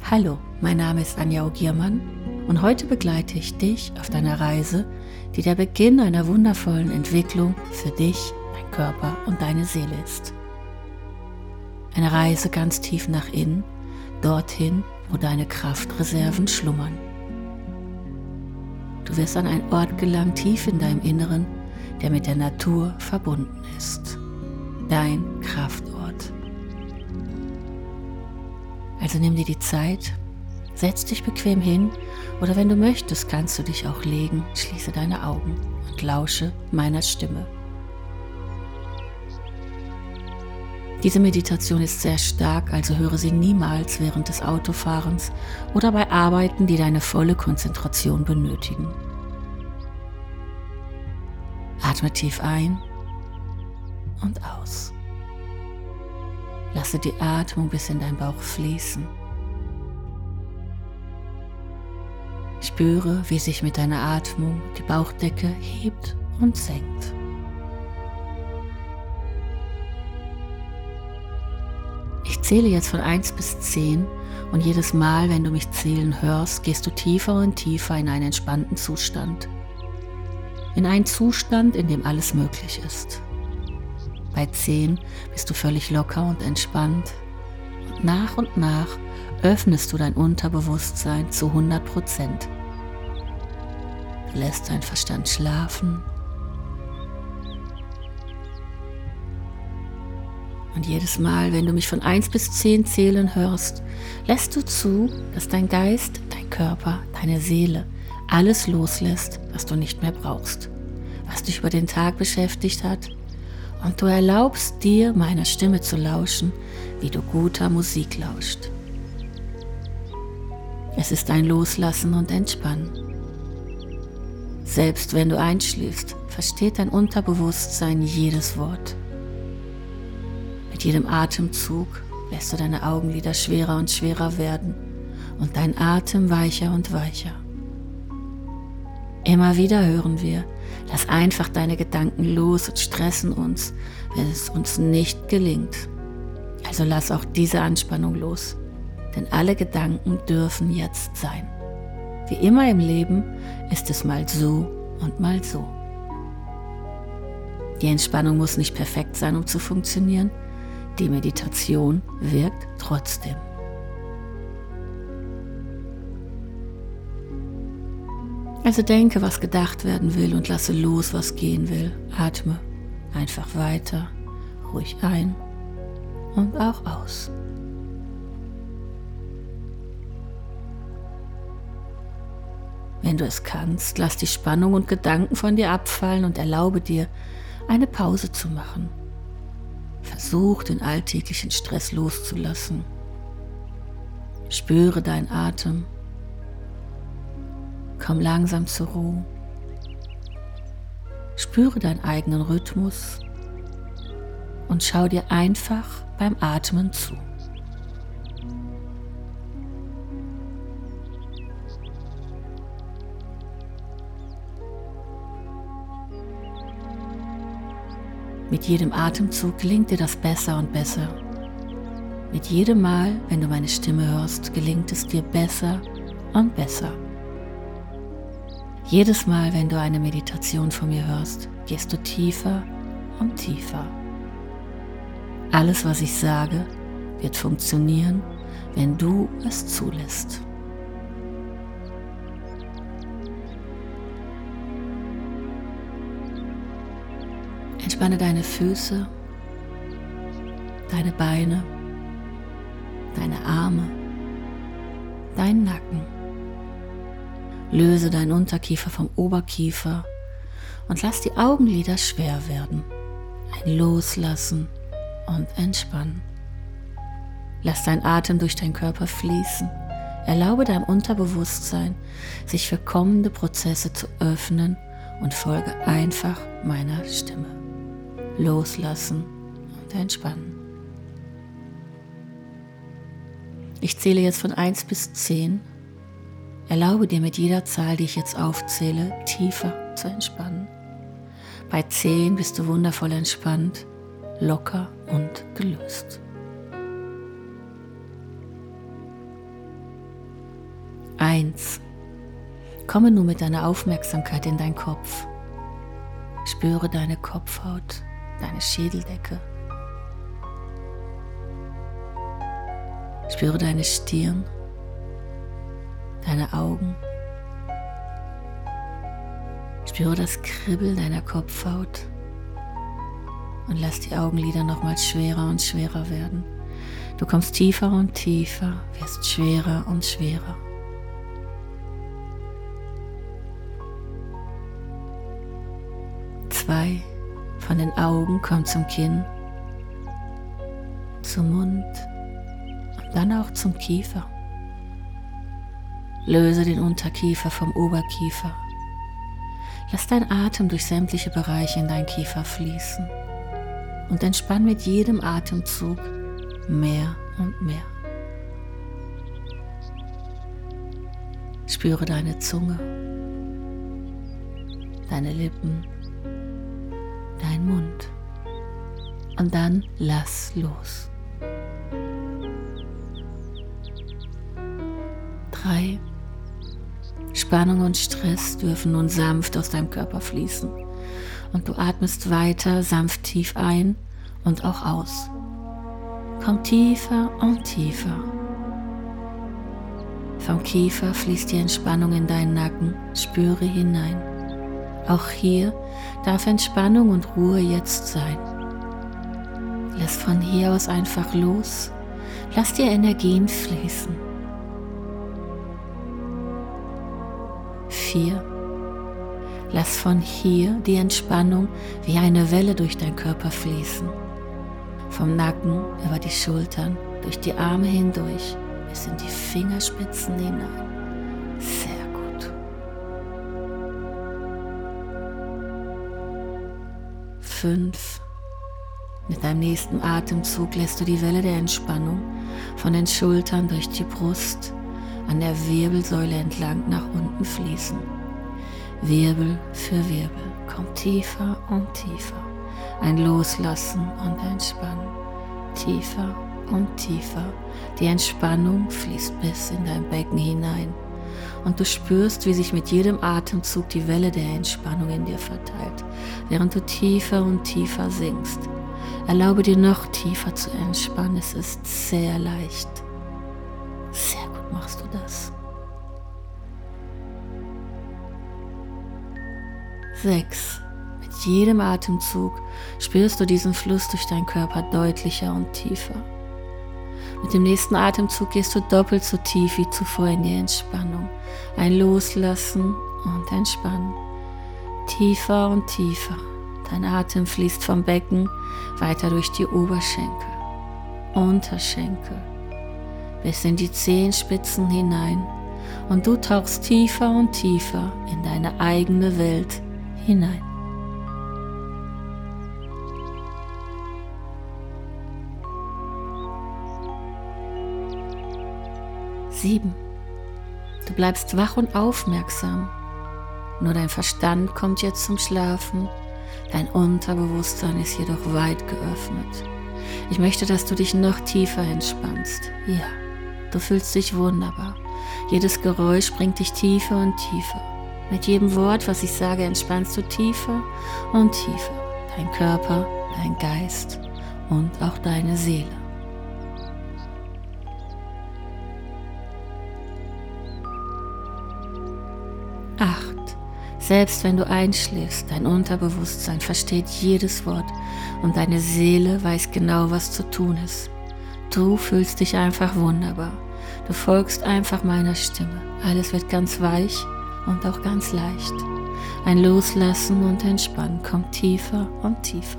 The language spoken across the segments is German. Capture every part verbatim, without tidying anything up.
Hallo, mein Name ist Anja Ogiermann und heute begleite ich dich auf deiner Reise, die der Beginn einer wundervollen Entwicklung für dich, dein Körper und deine Seele ist. Eine Reise ganz tief nach innen, dorthin, wo deine Kraftreserven schlummern. Du wirst an einen Ort gelangen, tief in deinem Inneren, der mit der Natur verbunden ist. Dein Kraftort. Also nimm dir die Zeit, setz dich bequem hin oder wenn du möchtest, kannst du dich auch legen, schließe deine Augen und lausche meiner Stimme. Diese Meditation ist sehr stark, also höre sie niemals während des Autofahrens oder bei Arbeiten, die deine volle Konzentration benötigen. Atme tief ein und aus. Lasse die Atmung bis in deinen Bauch fließen. Spüre, wie sich mit deiner Atmung die Bauchdecke hebt und senkt. Ich zähle jetzt von eins bis zehn und jedes Mal, wenn du mich zählen hörst, gehst du tiefer und tiefer in einen entspannten Zustand. In einen Zustand, in dem alles möglich ist. Bei zehn bist du völlig locker und entspannt und nach und nach öffnest du dein Unterbewusstsein zu hundert Prozent. Du lässt deinen Verstand schlafen und jedes Mal, wenn du mich von eins bis zehn zählen hörst, lässt du zu, dass dein Geist, dein Körper, deine Seele alles loslässt, was du nicht mehr brauchst, was dich über den Tag beschäftigt hat. Und du erlaubst dir, meiner Stimme zu lauschen, wie du guter Musik lauscht. Es ist ein Loslassen und Entspannen. Selbst wenn du einschläfst, versteht dein Unterbewusstsein jedes Wort. Mit jedem Atemzug lässt du deine Augenlider schwerer und schwerer werden und dein Atem weicher und weicher. Immer wieder hören wir, lass einfach deine Gedanken los und stressen uns, wenn es uns nicht gelingt. Also lass auch diese Anspannung los, denn alle Gedanken dürfen jetzt sein. Wie immer im Leben ist es mal so und mal so. Die Entspannung muss nicht perfekt sein, um zu funktionieren. Die Meditation wirkt trotzdem. Also denke, was gedacht werden will und lasse los, was gehen will. Atme einfach weiter, ruhig ein und auch aus. Wenn du es kannst, lass die Spannung und Gedanken von dir abfallen und erlaube dir, eine Pause zu machen. Versuch, den alltäglichen Stress loszulassen. Spüre deinen Atem. Komm langsam zur Ruhe. Spüre deinen eigenen Rhythmus und schau dir einfach beim Atmen zu. Mit jedem Atemzug gelingt dir das besser und besser. Mit jedem Mal, wenn du meine Stimme hörst, gelingt es dir besser und besser. Jedes Mal, wenn du eine Meditation von mir hörst, gehst du tiefer und tiefer. Alles, was ich sage, wird funktionieren, wenn du es zulässt. Entspanne deine Füße, deine Beine, deine Arme, deinen Nacken. Löse deinen Unterkiefer vom Oberkiefer und lass die Augenlider schwer werden. Ein Loslassen und Entspannen. Lass deinen Atem durch deinen Körper fließen. Erlaube deinem Unterbewusstsein, sich für kommende Prozesse zu öffnen und folge einfach meiner Stimme. Loslassen und entspannen. Ich zähle jetzt von eins bis zehn. Erlaube dir mit jeder Zahl, die ich jetzt aufzähle, tiefer zu entspannen. Bei zehn bist du wundervoll entspannt, locker und gelöst. eins. Komme nun mit deiner Aufmerksamkeit in deinen Kopf. Spüre deine Kopfhaut, deine Schädeldecke. Spüre deine Stirn, deine Augen. Spüre das Kribbeln deiner Kopfhaut und lass die Augenlider nochmals schwerer und schwerer werden. Du kommst tiefer und tiefer, wirst schwerer und schwerer. Zwei, von den Augen kommt zum Kinn, zum Mund und dann auch zum Kiefer. Löse den Unterkiefer vom Oberkiefer. Lass dein Atem durch sämtliche Bereiche in deinen Kiefer fließen und entspann mit jedem Atemzug mehr und mehr. Spüre deine Zunge, deine Lippen, deinen Mund und dann lass los. Drei. Spannung und Stress dürfen nun sanft aus deinem Körper fließen und du atmest weiter sanft tief ein und auch aus. Komm tiefer und tiefer. Vom Kiefer fließt die Entspannung in deinen Nacken, spüre hinein. Auch hier darf Entspannung und Ruhe jetzt sein. Lass von hier aus einfach los, lass die Energien fließen. Vier. Lass von hier die Entspannung wie eine Welle durch deinen Körper fließen. Vom Nacken über die Schultern, durch die Arme hindurch, bis in die Fingerspitzen hinein. Sehr gut. Fünf. Mit deinem nächsten Atemzug lässt du die Welle der Entspannung von den Schultern durch die Brust an der Wirbelsäule entlang nach unten fließen. Wirbel für Wirbel, komm tiefer und tiefer. Ein Loslassen und Entspannen. Tiefer und tiefer. Die Entspannung fließt bis in dein Becken hinein. Und du spürst, wie sich mit jedem Atemzug die Welle der Entspannung in dir verteilt, während du tiefer und tiefer sinkst. Erlaube dir noch tiefer zu entspannen, es ist sehr leicht. Sehr gut machst du das. Sechs. Mit jedem Atemzug spürst du diesen Fluss durch deinen Körper deutlicher und tiefer. Mit dem nächsten Atemzug gehst du doppelt so tief wie zuvor in die Entspannung. Ein Loslassen und Entspannen. Tiefer und tiefer. Dein Atem fließt vom Becken weiter durch die Oberschenkel, Unterschenkel, bis in die Zehenspitzen hinein und du tauchst tiefer und tiefer in deine eigene Welt hinein. Sieben. Du bleibst wach und aufmerksam. Nur dein Verstand kommt jetzt zum Schlafen. Dein Unterbewusstsein ist jedoch weit geöffnet. Ich möchte, dass du dich noch tiefer entspannst. Ja, du fühlst dich wunderbar. Jedes Geräusch bringt dich tiefer und tiefer. Mit jedem Wort, was ich sage, entspannst du tiefer und tiefer. Dein Körper, dein Geist und auch deine Seele. Acht. Selbst wenn du einschläfst, dein Unterbewusstsein versteht jedes Wort und deine Seele weiß genau, was zu tun ist. Du fühlst dich einfach wunderbar. Du folgst einfach meiner Stimme. Alles wird ganz weich und auch ganz leicht. Ein Loslassen und Entspannen kommt tiefer und tiefer.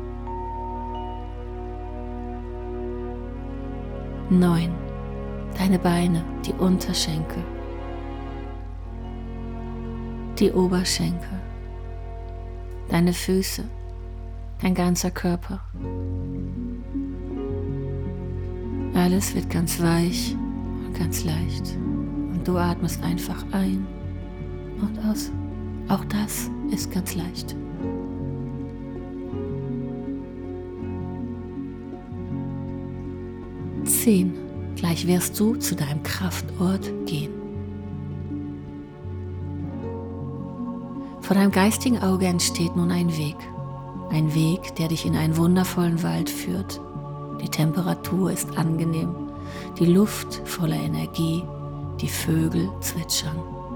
Neun. Deine Beine, die Unterschenkel, die Oberschenkel, deine Füße, dein ganzer Körper. Alles wird ganz weich und ganz leicht und du atmest einfach ein und aus. Auch das ist ganz leicht. Zehn. Gleich wirst du zu deinem Kraftort gehen. Vor deinem geistigen Auge entsteht nun ein Weg. Ein Weg, der dich in einen wundervollen Wald führt. Die Temperatur ist angenehm, die Luft voller Energie, die Vögel zwitschern.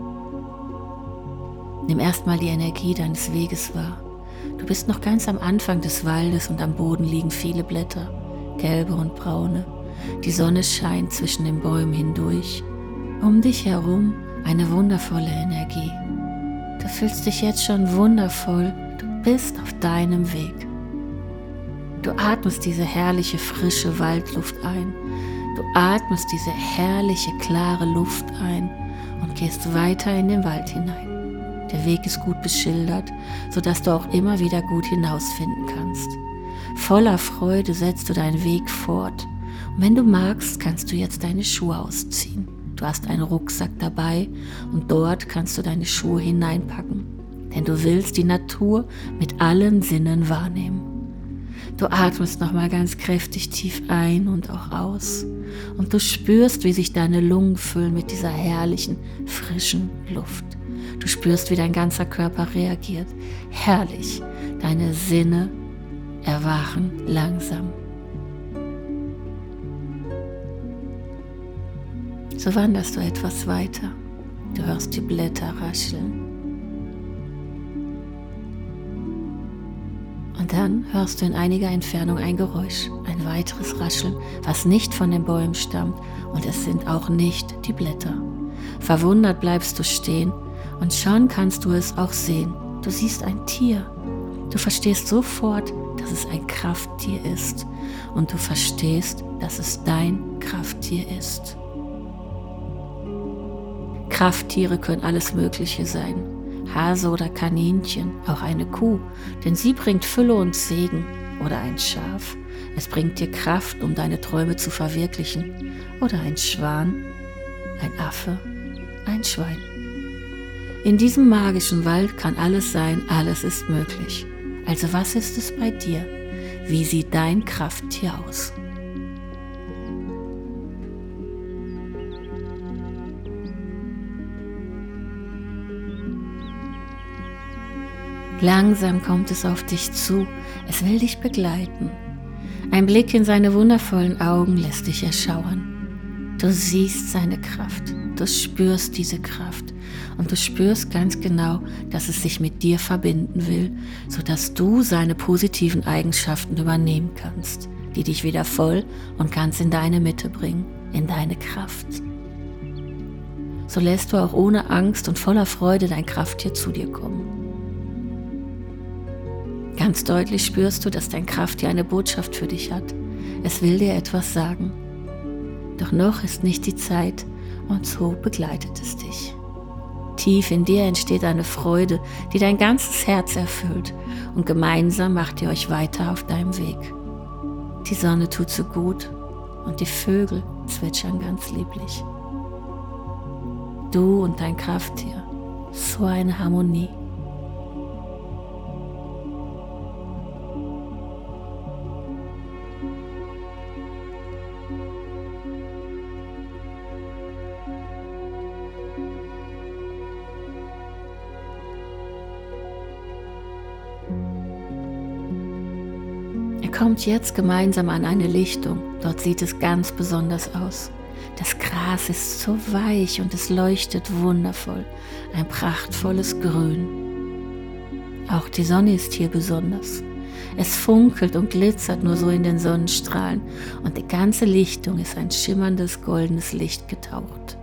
Nimm erstmal die Energie deines Weges wahr. Du bist noch ganz am Anfang des Waldes und am Boden liegen viele Blätter, gelbe und braune. Die Sonne scheint zwischen den Bäumen hindurch. Um dich herum eine wundervolle Energie. Du fühlst dich jetzt schon wundervoll, du bist auf deinem Weg. Du atmest diese herrliche, frische Waldluft ein. Du atmest diese herrliche, klare Luft ein und gehst weiter in den Wald hinein. Der Weg ist gut beschildert, sodass du auch immer wieder gut hinausfinden kannst. Voller Freude setzt du deinen Weg fort. Und wenn du magst, kannst du jetzt deine Schuhe ausziehen. Du hast einen Rucksack dabei und dort kannst du deine Schuhe hineinpacken, denn du willst die Natur mit allen Sinnen wahrnehmen. Du atmest nochmal ganz kräftig tief ein und auch aus und du spürst, wie sich deine Lungen füllen mit dieser herrlichen, frischen Luft. Du spürst, wie dein ganzer Körper reagiert. Herrlich, deine Sinne erwachen langsam. So wanderst du etwas weiter. Du hörst die Blätter rascheln. Und dann hörst du in einiger Entfernung ein Geräusch, ein weiteres Rascheln, was nicht von den Bäumen stammt und es sind auch nicht die Blätter. Verwundert bleibst du stehen und schon kannst du es auch sehen. Du siehst ein Tier. Du verstehst sofort, dass es ein Krafttier ist und du verstehst, dass es dein Krafttier ist. Krafttiere können alles Mögliche sein. Hase oder Kaninchen, auch eine Kuh, denn sie bringt Fülle und Segen. Oder ein Schaf, es bringt dir Kraft, um deine Träume zu verwirklichen. Oder ein Schwan, ein Affe, ein Schwein. In diesem magischen Wald kann alles sein, alles ist möglich. Also was ist es bei dir? Wie sieht dein Krafttier aus? Langsam kommt es auf dich zu, es will dich begleiten. Ein Blick in seine wundervollen Augen lässt dich erschauern. Du siehst seine Kraft, du spürst diese Kraft und du spürst ganz genau, dass es sich mit dir verbinden will, sodass du seine positiven Eigenschaften übernehmen kannst, die dich wieder voll und ganz in deine Mitte bringen, in deine Kraft. So lässt du auch ohne Angst und voller Freude dein Krafttier zu dir kommen. Ganz deutlich spürst du, dass dein Krafttier eine Botschaft für dich hat. Es will dir etwas sagen. Doch noch ist nicht die Zeit und so begleitet es dich. Tief in dir entsteht eine Freude, die dein ganzes Herz erfüllt und gemeinsam macht ihr euch weiter auf deinem Weg. Die Sonne tut so gut und die Vögel zwitschern ganz lieblich. Du und dein Krafttier, so eine Harmonie. Kommt jetzt gemeinsam an eine Lichtung. Dort sieht es ganz besonders aus. Das Gras ist so weich und es leuchtet wundervoll. Ein prachtvolles Grün. Auch die Sonne ist hier besonders. Es funkelt und glitzert nur so in den Sonnenstrahlen und die ganze Lichtung ist ein schimmerndes goldenes Licht getaucht.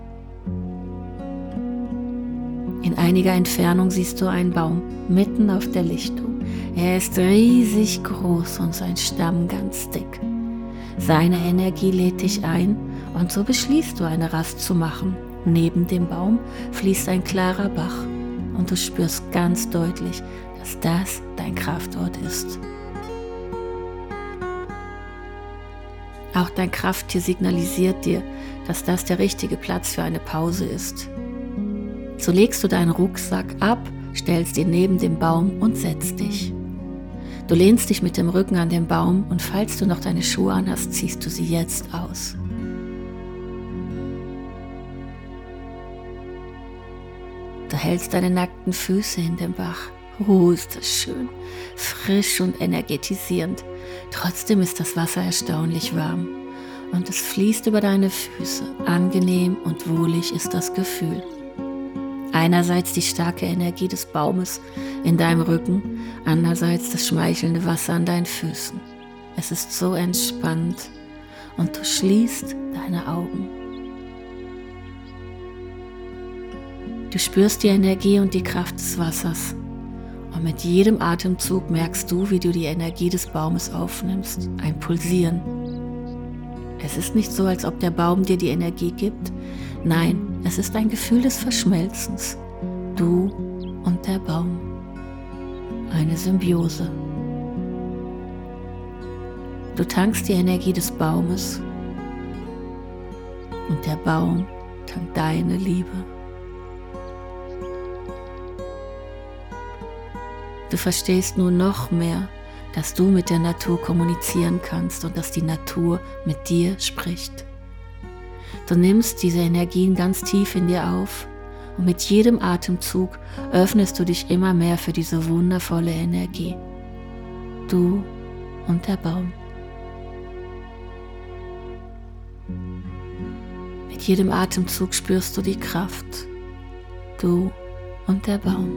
In einiger Entfernung siehst du einen Baum mitten auf der Lichtung. Er ist riesig groß und sein Stamm ganz dick. Seine Energie lädt dich ein und so beschließt du, eine Rast zu machen. Neben dem Baum fließt ein klarer Bach und du spürst ganz deutlich, dass das dein Kraftort ist. Auch dein Krafttier signalisiert dir, dass das der richtige Platz für eine Pause ist. So legst du deinen Rucksack ab, stellst ihn neben dem Baum und setzt dich. Du lehnst dich mit dem Rücken an den Baum und falls du noch deine Schuhe anhast, ziehst du sie jetzt aus. Du hältst deine nackten Füße in den Bach. Oh, ist das schön, frisch und energetisierend. Trotzdem ist das Wasser erstaunlich warm und es fließt über deine Füße. Angenehm und wohlig ist das Gefühl. Einerseits die starke Energie des Baumes in deinem Rücken, andererseits das schmeichelnde Wasser an deinen Füßen. Es ist so entspannt und du schließt deine Augen. Du spürst die Energie und die Kraft des Wassers und mit jedem Atemzug merkst du, wie du die Energie des Baumes aufnimmst, ein Pulsieren. Es ist nicht so, als ob der Baum dir die Energie gibt. Nein, es ist ein Gefühl des Verschmelzens. Du und der Baum. Eine Symbiose. Du tankst die Energie des Baumes und der Baum tankt deine Liebe. Du verstehst nun noch mehr, dass du mit der Natur kommunizieren kannst und dass die Natur mit dir spricht. Du nimmst diese Energien ganz tief in dir auf und mit jedem Atemzug öffnest du dich immer mehr für diese wundervolle Energie. Du und der Baum. Mit jedem Atemzug spürst du die Kraft. Du und der Baum.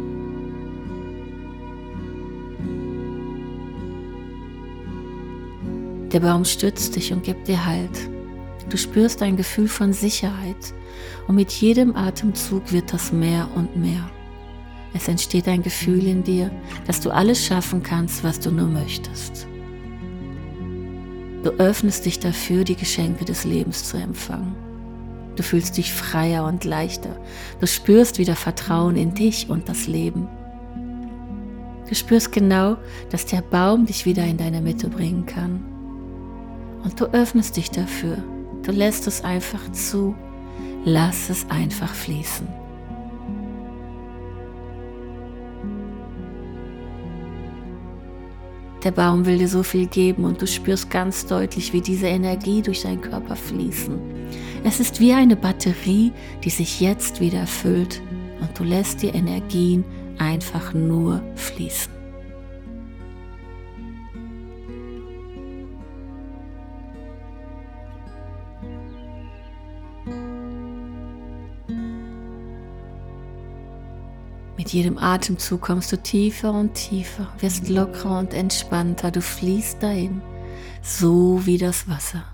Der Baum stützt dich und gibt dir Halt. Du spürst ein Gefühl von Sicherheit und mit jedem Atemzug wird das mehr und mehr. Es entsteht ein Gefühl in dir, dass du alles schaffen kannst, was du nur möchtest. Du öffnest dich dafür, die Geschenke des Lebens zu empfangen. Du fühlst dich freier und leichter. Du spürst wieder Vertrauen in dich und das Leben. Du spürst genau, dass der Baum dich wieder in deine Mitte bringen kann. Und du öffnest dich dafür. Du lässt es einfach zu. Lass es einfach fließen. Der Baum will dir so viel geben und du spürst ganz deutlich, wie diese Energie durch deinen Körper fließen. Es ist wie eine Batterie, die sich jetzt wieder füllt und du lässt die Energien einfach nur fließen. Mit jedem Atemzug kommst du tiefer und tiefer, wirst lockerer und entspannter, du fließt dahin, so wie das Wasser.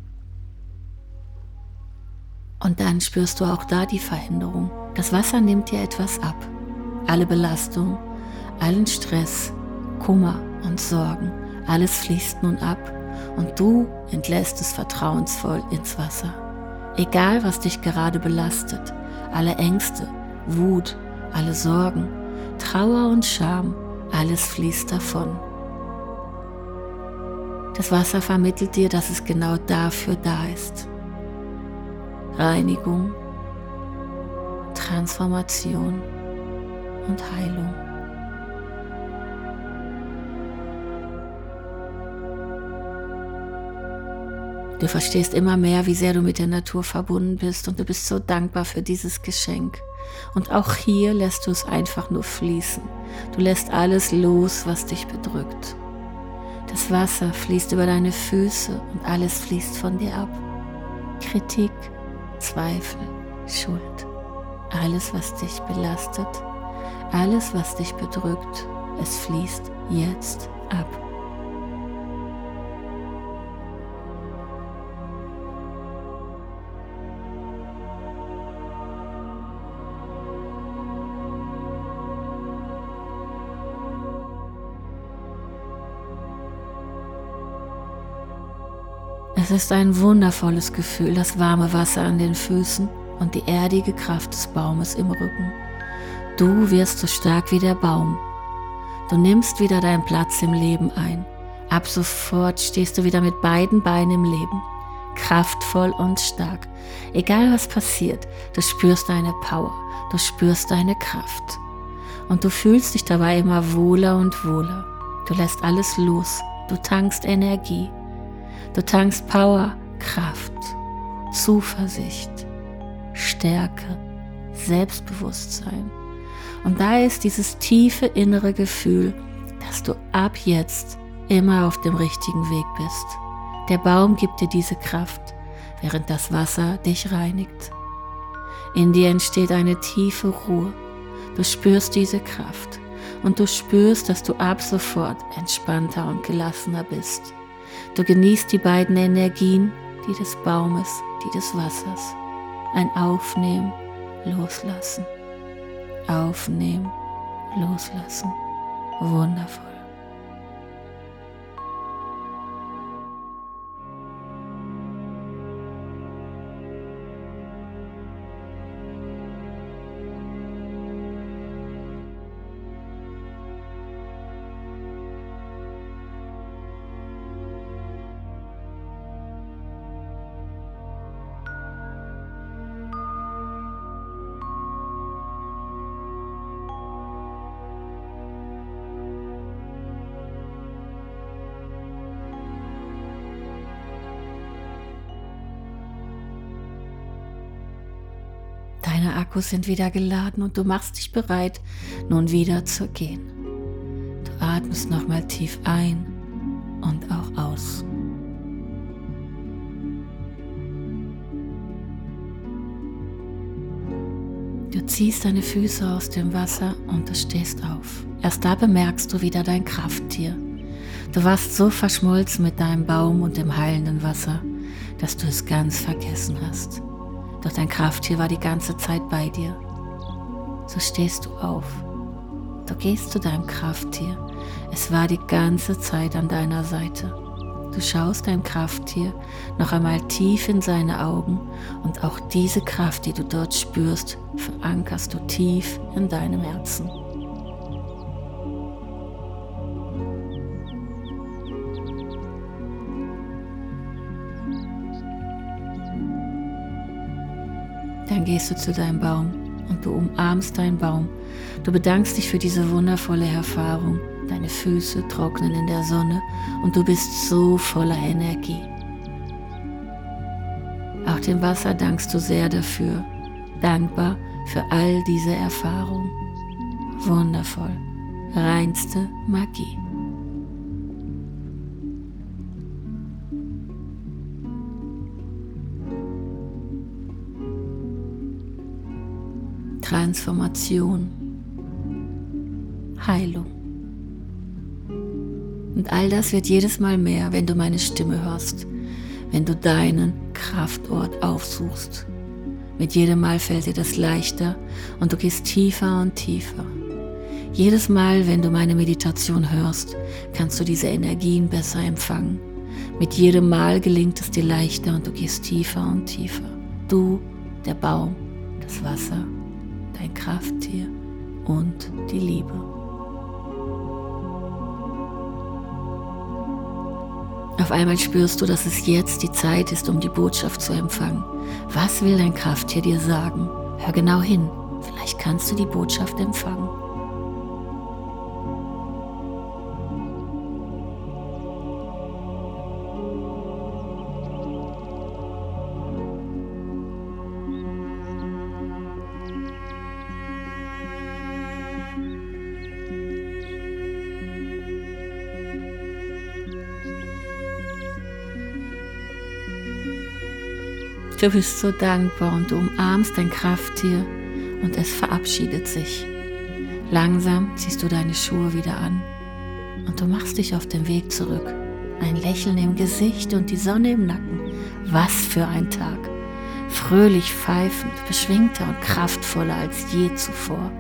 Und dann spürst du auch da die Veränderung. Das Wasser nimmt dir etwas ab. Alle Belastung, allen Stress, Kummer und Sorgen, alles fließt nun ab und du entlässt es vertrauensvoll ins Wasser. Egal, was dich gerade belastet, alle Ängste, Wut, alle Sorgen, Trauer und Scham, alles fließt davon. Das Wasser vermittelt dir, dass es genau dafür da ist. Reinigung, Transformation und Heilung. Du verstehst immer mehr, wie sehr du mit der Natur verbunden bist und du bist so dankbar für dieses Geschenk. Und auch hier lässt du es einfach nur fließen. Du lässt alles los, was dich bedrückt. Das Wasser fließt über deine Füße und alles fließt von dir ab. Kritik, Zweifel, Schuld, alles, was dich belastet, alles, was dich bedrückt, es fließt jetzt ab. Es ist ein wundervolles Gefühl, das warme Wasser an den Füßen und die erdige Kraft des Baumes im Rücken. Du wirst so stark wie der Baum. Du nimmst wieder deinen Platz im Leben ein. Ab sofort stehst du wieder mit beiden Beinen im Leben. Kraftvoll und stark. Egal was passiert, du spürst deine Power, du spürst deine Kraft. Und du fühlst dich dabei immer wohler und wohler. Du lässt alles los, du tankst Energie. Du tankst Power, Kraft, Zuversicht, Stärke, Selbstbewusstsein Und da ist dieses tiefe innere Gefühl, dass du ab jetzt immer auf dem richtigen Weg bist. Der Baum gibt dir diese Kraft, während das Wasser dich reinigt. In dir entsteht eine tiefe Ruhe. Du spürst diese Kraft und du spürst, dass du ab sofort entspannter und gelassener bist. Du genießt die beiden Energien, die des Baumes, die des Wassers. Ein Aufnehmen, Loslassen. Aufnehmen, Loslassen. Wundervoll. Deine Akkus sind wieder geladen und du machst dich bereit, nun wieder zu gehen. Du atmest nochmal tief ein und auch aus. Du ziehst deine Füße aus dem Wasser und du stehst auf. Erst da bemerkst du wieder dein Krafttier. Du warst so verschmolzen mit deinem Baum und dem heilenden Wasser, dass du es ganz vergessen hast. Doch dein Krafttier war die ganze Zeit bei dir. So stehst du auf. Du gehst zu deinem Krafttier. Es war die ganze Zeit an deiner Seite. Du schaust dein Krafttier noch einmal tief in seine Augen und auch diese Kraft, die du dort spürst, verankerst du tief in deinem Herzen. Dann gehst du zu deinem Baum und du umarmst deinen Baum. Du bedankst dich für diese wundervolle Erfahrung. Deine Füße trocknen in der Sonne und du bist so voller Energie. Auch dem Wasser dankst du sehr dafür. Dankbar für all diese Erfahrungen. Wundervoll. Reinste Magie. Transformation, Heilung. Und all das wird jedes Mal mehr, wenn du meine Stimme hörst, wenn du deinen Kraftort aufsuchst. Mit jedem Mal fällt dir das leichter und du gehst tiefer und tiefer. Jedes Mal, wenn du meine Meditation hörst, kannst du diese Energien besser empfangen. Mit jedem Mal gelingt es dir leichter und du gehst tiefer und tiefer. Du, der Baum, das Wasser, dein Krafttier und die Liebe. Auf einmal spürst du, dass es jetzt die Zeit ist, um die Botschaft zu empfangen. Was will dein Krafttier dir sagen? Hör genau hin, vielleicht kannst du die Botschaft empfangen. Du bist so dankbar und du umarmst dein Krafttier und es verabschiedet sich. Langsam ziehst du deine Schuhe wieder an und du machst dich auf den Weg zurück. Ein Lächeln im Gesicht und die Sonne im Nacken. Was für ein Tag! Fröhlich pfeifend, beschwingter und kraftvoller als je zuvor.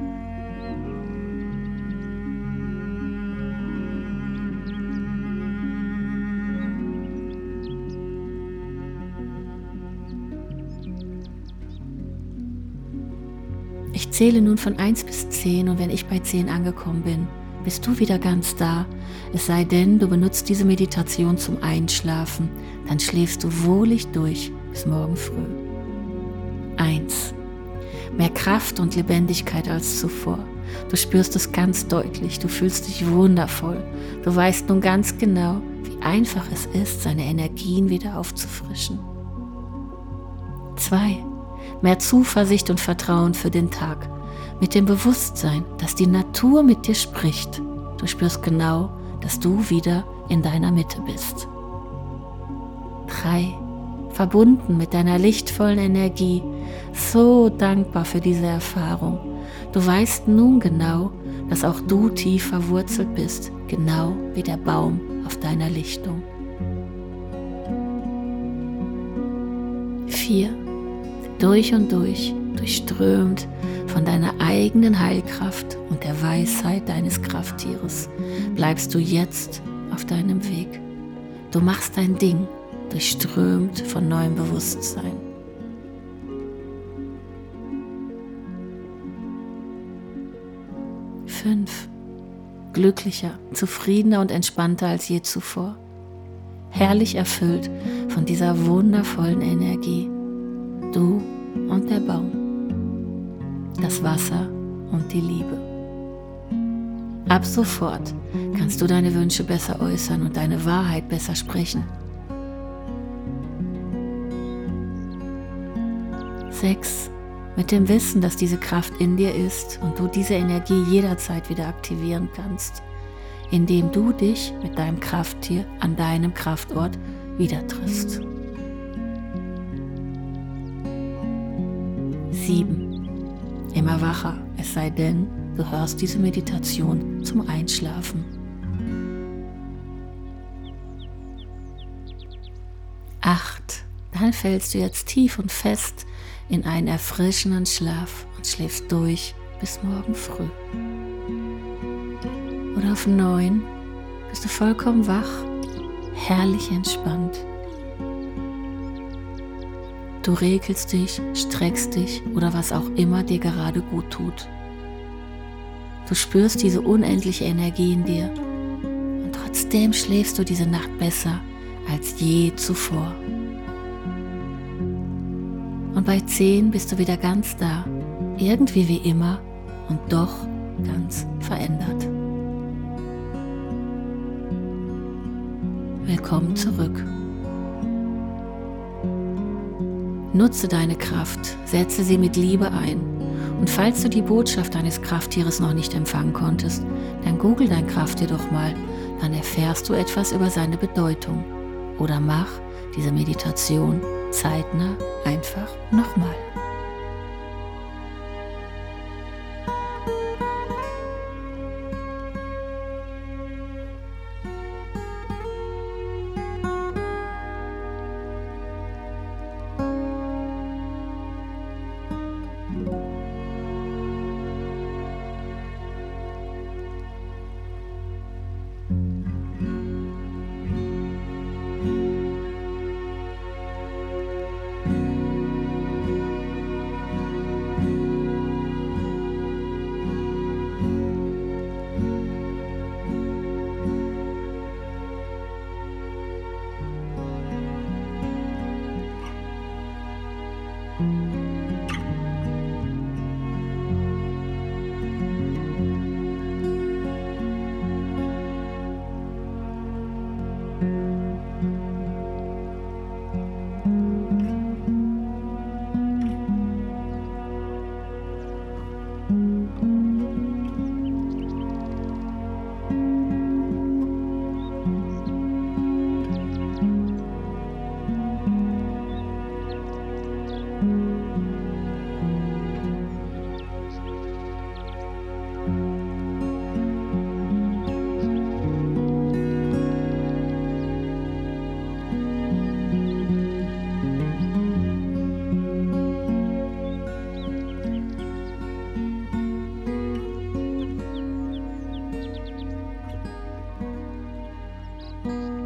Ich zähle nun von eins bis zehn und wenn ich bei zehn angekommen bin, bist du wieder ganz da. Es sei denn, du benutzt diese Meditation zum Einschlafen, dann schläfst du wohlig durch bis morgen früh. eins. Mehr Kraft und Lebendigkeit als zuvor. Du spürst es ganz deutlich, du fühlst dich wundervoll. Du weißt nun ganz genau, wie einfach es ist, seine Energien wieder aufzufrischen. zwei. Mehr Zuversicht und Vertrauen für den Tag. mit dem Bewusstsein, dass die Natur mit dir spricht. Du spürst genau, dass du wieder in deiner Mitte bist. drei. Verbunden mit deiner lichtvollen Energie, so dankbar für diese Erfahrung. Du weißt nun genau, dass auch du tief verwurzelt bist, genau wie der Baum auf deiner Lichtung. vier. Durch und durch, durchströmt von deiner eigenen Heilkraft und der Weisheit deines Krafttieres, bleibst du jetzt auf deinem Weg. Du machst dein Ding, durchströmt von neuem Bewusstsein. fünf. Glücklicher, zufriedener und entspannter als je zuvor. Herrlich erfüllt von dieser wundervollen Energie. Du und der Baum, das Wasser und die Liebe. Ab sofort kannst du deine Wünsche besser äußern und deine Wahrheit besser sprechen. sechs. Mit dem Wissen, dass diese Kraft in dir ist und du diese Energie jederzeit wieder aktivieren kannst, indem du dich mit deinem Krafttier an deinem Kraftort wieder triffst. sieben. Immer wacher, es sei denn, du hörst diese Meditation zum Einschlafen. acht. Dann fällst du jetzt tief und fest in einen erfrischenden Schlaf und schläfst durch bis morgen früh. Oder auf neun bist du vollkommen wach, herrlich entspannt. Du regelst dich, streckst dich oder was auch immer dir gerade gut tut. Du spürst diese unendliche Energie in dir und trotzdem schläfst du diese Nacht besser als je zuvor. Und bei zehn bist du wieder ganz da, irgendwie wie immer und doch ganz verändert. Willkommen zurück. Nutze deine Kraft, setze sie mit Liebe ein. Und falls du die Botschaft deines Krafttieres noch nicht empfangen konntest, dann google dein Krafttier doch mal, dann erfährst du etwas über seine Bedeutung. Oder mach diese Meditation zeitnah einfach nochmal. Thank you.